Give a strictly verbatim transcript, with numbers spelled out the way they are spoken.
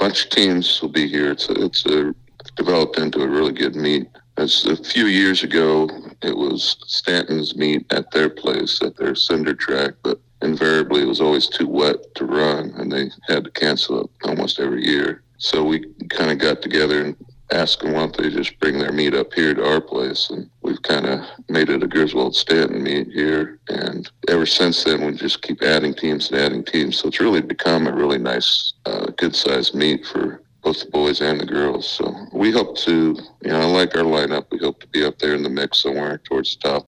bunch of teams will be here. It's a, it's a, developed into a really good meet. As a few years ago, it was Stanton's meet at their place, at their cinder track, but invariably it was always too wet to run, and they had to cancel it almost every year. So we kind of got together and asked them why don't they just bring their meet up here to our place, and we've kind of made it a Griswold Stanton meet here. And ever since then, we just keep adding teams and adding teams. So it's really become a really nice, uh, good-sized meet for both the boys and the girls. So we hope to, you know, I like our lineup. We hope to be up there in the mix somewhere towards the top.